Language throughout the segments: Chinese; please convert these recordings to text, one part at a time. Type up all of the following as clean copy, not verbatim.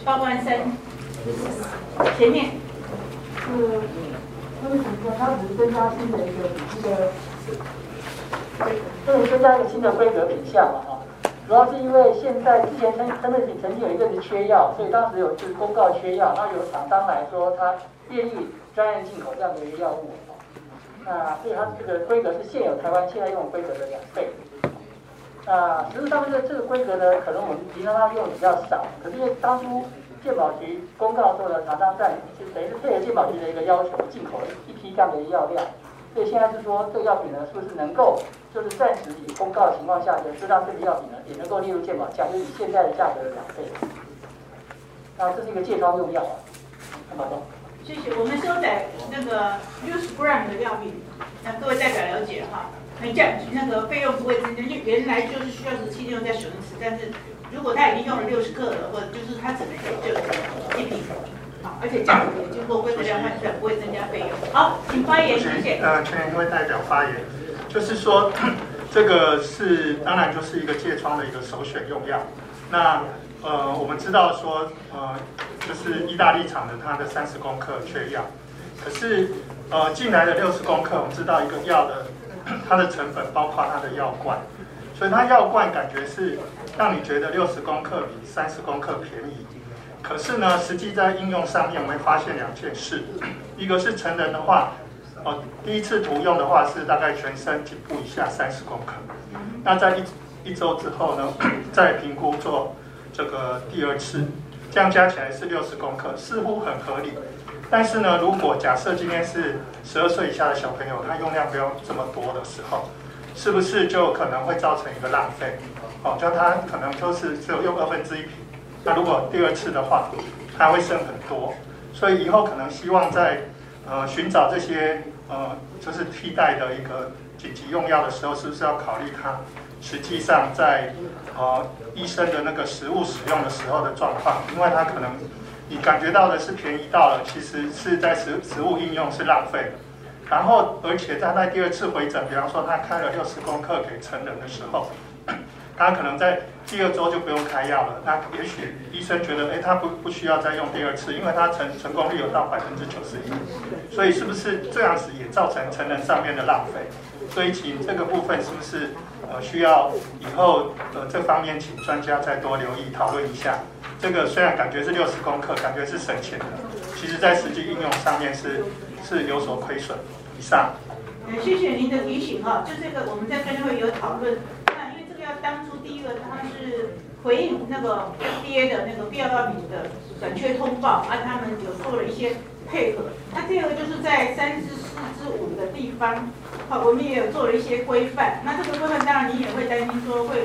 报告案3前面它只是增加新的增加一个新的规格品项嘛哈。主要是因为现在之前曾经有一阵子缺药，所以当时有就是公告缺药，然后有厂商来说他愿意专案进口这样的一个药物。那所以它这个规格是现有台湾现在用的规格的2倍。那实际上这个规格呢，可能我们平常它用的比较少，可是因为当初健保局公告后呢，厂商在就等于是配合健保局的一个要求，进口了一批这样的药量。所以现在是说这个药品呢，是不是能够就是暂时以公告的情况下，也是让这个药品呢也能够列入健保价，就是以现在的价格的2倍。那这是一个介绍用药啊，很好的。 谢谢。我们收载那个60 gram 的药品，那各位代表了解哈。那个费用不会增加，因为原来就是需要17天再使用一次，但是如果他已经用了60克了，或者就是他只能就1瓶，好，而且价格也经过规格量换算，不会增加费用。好，请发言，谢谢。 全员会代表发言，就是说这个是当然就是一个疥疮的一个首选用药。那我们知道说就是意大利厂的它的30公克缺药，可是进来的60公克，我们知道一个药的它的成本包括它的药罐，所以它药罐感觉是让你觉得60公克比30公克便宜。可是呢，实际在应用上面，我们会发现2件事，一个是成人的话，第一次涂用的话是大概全身颈部以下30公克，那在一周之后呢，再评估做这个第2次，这样加起来是60公克，似乎很合理。但是呢，如果假设今天是12岁以下的小朋友，他用量不用这么多的时候，是不是就可能会造成一个浪费？就他可能就是只有用1/2瓶，那如果第2次的话，它会剩很多。所以以后可能希望在寻找这些就是替代的一个紧急用药的时候，是不是要考虑它实际上在医生的那个实物使用的时候的状况？因为它可能你感觉到的是便宜到了，其实是在实物应用是浪费的。然后，而且他在第2次回诊，比方说他开了60公克给成人的时候，他可能在第2周就不用开药了。那也许医生觉得，他不需要再用第2次，因为他成功率有到91%。所以是不是这样子也造成成人上面的浪费？所以请这个部分是不是需要以后这方面请专家再多留意讨论一下。这个虽然感觉是60公克，感觉是省钱的，其实在实际应用上面是有所亏损。以上。 谢谢您的提醒哈，就这个我们在专家会有讨论。那因为这个要当初第一个它是回应那个 FDA 的那个必要药品的短缺通报，他们有做了一些配合。那第2个就是在3至4至5的地方，好，我们也有做了一些规范。那这个规范当然你也会担心说会，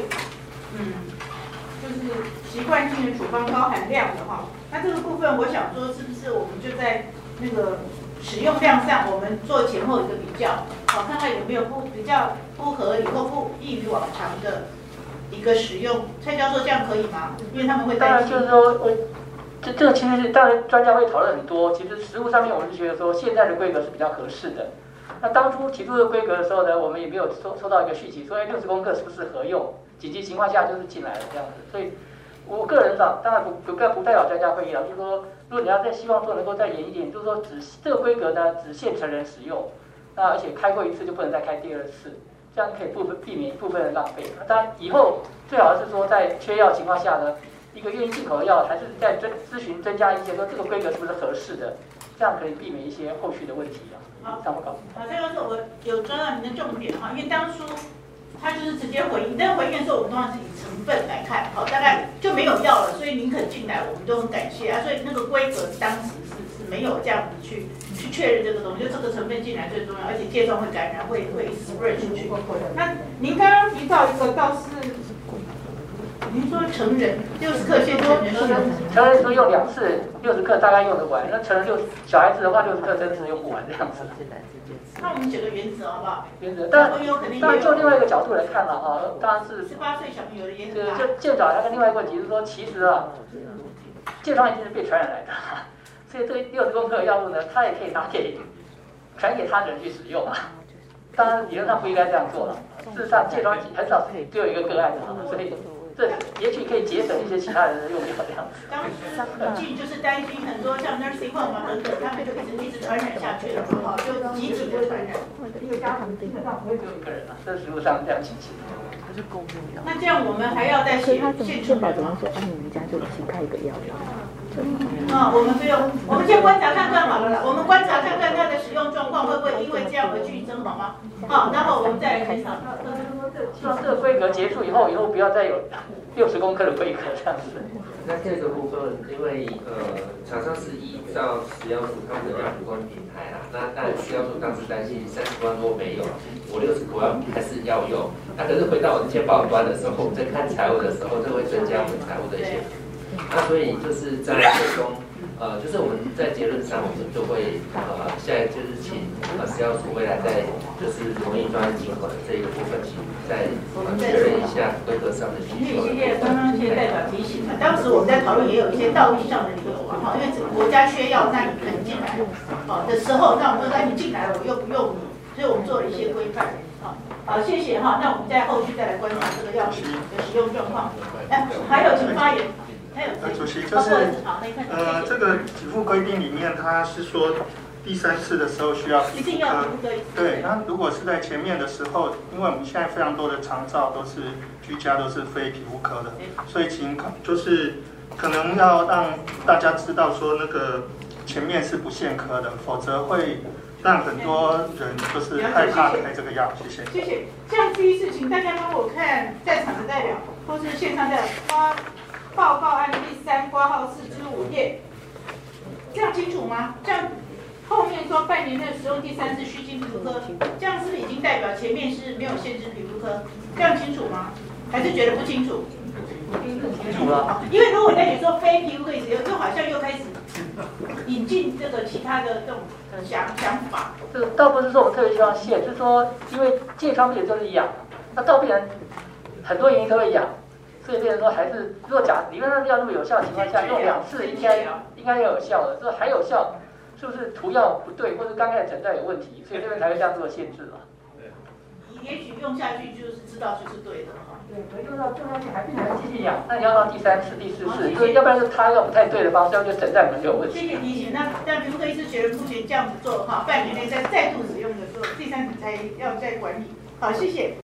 就是习惯性的处方高含量的哈。那这个部分我想说，是不是我们就在那个使用量上，我们做前后一个比较，好，看看有没有比较不合理或不异于往常的一个使用。蔡教授这样可以吗？因为他们会担心。 当然就是说，这个其实是当然专家会讨论很多。其实实务上面我们是觉得说现在的规格是比较合适的。那当初提出这个规格的时候呢，我们也没有收到一个讯息，说60公克是不是合用？紧急情况下就是进来了这样子。所以我个人上当然不代表专家会议了，就是说，如果你要再希望说能够再严一点，就是说这个规格呢只限成人使用，那而且开过1次就不能再开第2次，这样可以避免一部分的浪费。当然以后最好是说在缺药情况下呢，一个愿意进口的药还是在咨询增加一些说这个规格是不是合适的，这样可以避免一些后续的问题啊。 好，蔡教授，我有抓到您的重点哈，因为当初他就是直接回应，但回应的时候我们通常是以成分来看，好，大概就没有药了，所以您肯进来，我们都很感谢啊。所以那个规格当时是没有这样子去确认这个东西，就这个成分进来最重要，而且疥疮会感染，会 spread 出去。那您刚刚提到一个倒是，您说成人60克限成人使用， 成人说用2次60克大概用得完，那成人小孩子的话60克真的是用不完这样子。 那我们写个原则好不好？ 原则，当然就另外一个角度来看了哈，当然是 18岁小朋友的也很大。 就健长那个另外一个问题是说，其实啊，疥疮一定是被传染来的，所以这个60公克的药物呢，它也可以传给他人去使用啊。当然理论上不应该这样做了，事实上疥疮很少只有一个个案的，所以这也许可以节省一些其他人的用药这样子。 当时进就是担心很多像 nursing home 啊等等，他们就一直传染下去了，好，就集体的传染。 一个家庭基本上不会只有一个人啊，这是实务上这样情形。 那这样我们还要再写健保怎么说？你们家就新开一个药了。 我们不用，我们先观察看看好了啦。我们观察看看它的使用状况会不会因为这样而剧增，好吗？好，然后我们再来检讨。 希望这个规格结束以后不要再有60公克的规格这样子。 那这个部分，因为厂商是依照食药署他们的药补光平台啦，那但食药署当时担心30万多没有，50块还是要用。那可是回到我们健保端的时候，我们在看财务的时候，这会增加我们财务的一些。那所以就是在最终，就是我们在结论上，我们就会现在就是请食药署未来在就是同意专案进口的这一个部分，请再确认一下规格上的需求。 谢谢刚刚谢代表提醒了，当时我们在讨论也有一些道义上的理由啊，因为整个国家缺药，那你肯进来的时候，那我们说，你进来了，我又不用你，所以我们做了一些规范。好，谢谢哈。那我们在后续再来观察这个药品的使用状况。还有请发言。 主席就是这个给付规定里面，它是说第3次的时候需要一定要对。那如果是在前面的时候，因为我们现在非常多的长照都是居家都是非皮肤科的，所以就是可能要让大家知道说那个前面是不限科的，否则会让很多人就是害怕开这个药。谢谢。 谢谢。像这一次，请大家帮我看在场的代表或是线上代表报告案第3括号4至5页，这样清楚吗？这样后面说半年内使用第3次需经皮肤科，这样是不是已经代表前面是没有限制皮肤科？这样清楚吗？还是觉得不清楚？ 清楚了。 因为如果你在写说非皮肤科使用，就好像又开始引进这个其他的这种想法。 这个倒不是说我们特别希望限，就是说因为疥疮病就是痒，那倒病人很多原因都会痒。所以变成说还是，如果理论上药那么有效的情况下，用2次应该要有效的。这还有效，是不是涂药不对，或者刚开始诊断有问题，所以这边才会这样做限制嘛？ 也许用下去就是知道就是对的哈。 对，用下去还病人继续痒，那你要到第3次、第4次，所以要不然就他用不太对的方式，要就诊断可能就有问题。 谢谢提醒。那皮肤科医师觉得目前这样子做的话，半年内再度使用的时候，第3次才要再管理。好，谢谢。